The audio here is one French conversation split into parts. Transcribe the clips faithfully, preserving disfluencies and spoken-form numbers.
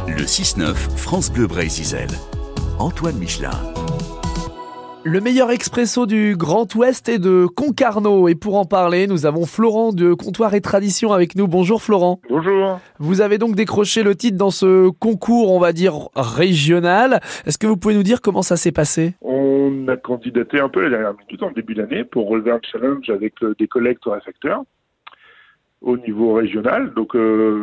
Le six neuf France Bleu Brésil. Antoine Michelin. Le meilleur expresso du Grand Ouest est de Concarneau. Et pour en parler, nous avons Florent de Comptoir et Tradition avec nous. Bonjour Florent. Bonjour. Vous avez donc décroché le titre dans ce concours, on va dire, régional. Est-ce que vous pouvez nous dire comment ça s'est passé ? On a candidaté un peu la dernière minute, en début d'année, pour relever un challenge avec euh, des collègues torréfacteurs au niveau régional. Donc euh,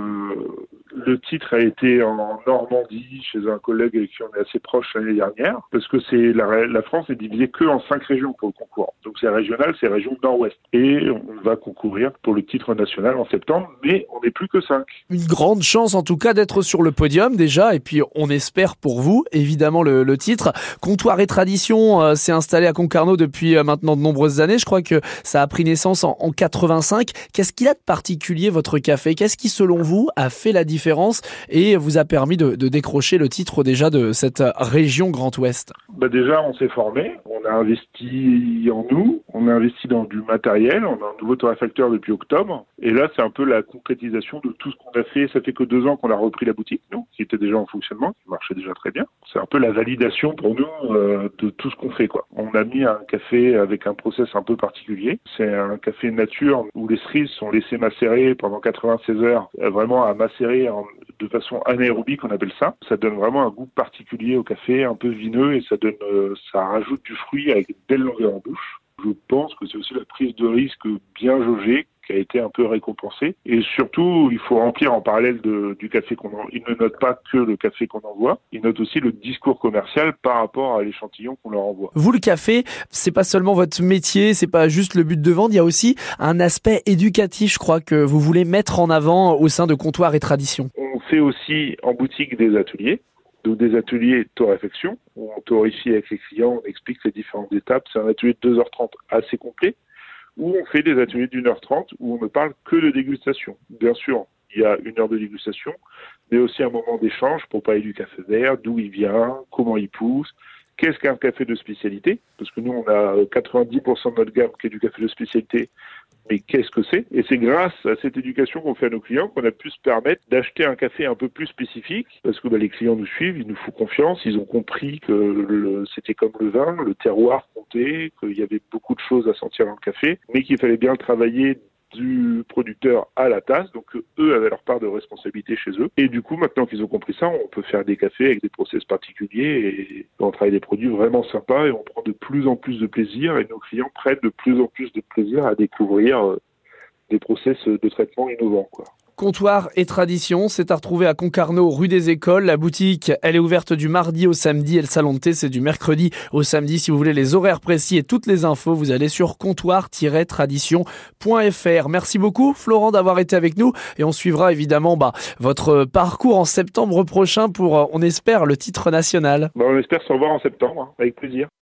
le titre a été en Normandie, chez un collègue avec qui on est assez proche l'année dernière, parce que c'est la, la France est divisée que en cinq régions pour le concours. Donc c'est régional, c'est région Nord-Ouest. Et on va concourir pour le titre national en septembre, mais on n'est plus que cinq. Une grande chance en tout cas d'être sur le podium déjà, et puis on espère pour vous, évidemment, le, le titre. Comptoir et Tradition euh, s'est installé à Concarneau depuis euh, maintenant de nombreuses années. Je crois que ça a pris naissance en, en quatre-vingt-cinq. Qu'est-ce qu'il a de particulier votre café ? Qu'est-ce qui selon vous a fait la différence et vous a permis de, de décrocher le titre déjà de cette région Grand Ouest ? Bah déjà, on s'est formé, on a investi en nous, on a investi dans du matériel, on a un nouveau torréfacteur depuis octobre, et là c'est un peu la concrétisation de tout ce qu'on a fait. Ça fait que deux ans qu'on a repris la boutique, nous, qui était déjà en fonctionnement, qui marchait déjà très bien. C'est un peu la validation pour nous euh, de tout ce qu'on fait, quoi. On a mis un café avec un process un peu particulier. C'est un café nature où les cerises sont laissées macérer pendant quatre-vingt-seize heures, vraiment à macérer en, de façon anaérobique, on appelle ça. Ça donne vraiment un goût particulier au café, un peu vineux, et ça donne, euh, ça rajoute du fruit avec une belle longueur en bouche. Je pense que c'est aussi la prise de risque bien jaugée qui a été un peu récompensée. Et surtout, il faut remplir en parallèle de, du café qu'on envoie. Ils ne notent pas que le café qu'on envoie, ils notent aussi le discours commercial par rapport à l'échantillon qu'on leur envoie. Vous, le café, c'est pas seulement votre métier, c'est pas juste le but de vendre, il y a aussi un aspect éducatif, je crois, que vous voulez mettre en avant au sein de Comptoir et Tradition. On fait aussi en boutique des ateliers. Donc des ateliers torréfaction, où on torréfie avec les clients, on explique les différentes étapes. C'est un atelier de deux heures trente assez complet, où on fait des ateliers d'une heure trente, où on ne parle que de dégustation. Bien sûr, il y a une heure de dégustation, mais aussi un moment d'échange pour parler du café vert, d'où il vient, comment il pousse, qu'est-ce qu'un café de spécialité, parce que nous on a quatre-vingt-dix pour cent de notre gamme qui est du café de spécialité, mais qu'est-ce que c'est ? Et c'est grâce à cette éducation qu'on fait à nos clients qu'on a pu se permettre d'acheter un café un peu plus spécifique, parce que bah, les clients nous suivent, ils nous font confiance, ils ont compris que le, c'était comme le vin, le terroir comptait, qu'il y avait beaucoup de choses à sentir dans le café, mais qu'il fallait bien le travailler du producteur à la tasse, donc eux avaient leur part de responsabilité chez eux. Et du coup, maintenant qu'ils ont compris ça, on peut faire des cafés avec des process particuliers et on travaille des produits vraiment sympas et on prend de plus en plus de plaisir et nos clients prennent de plus en plus de plaisir à découvrir des process de traitement innovants, quoi. Comptoir et Tradition, c'est à retrouver à Concarneau, rue des Écoles. La boutique, elle est ouverte du mardi au samedi et le salon de thé, c'est du mercredi au samedi. Si vous voulez les horaires précis et toutes les infos, vous allez sur comptoir tiret tradition point f r. Merci beaucoup, Florent, d'avoir été avec nous et on suivra évidemment bah, votre parcours en septembre prochain pour, on espère, le titre national. Bah, on espère se revoir en septembre, hein, avec plaisir.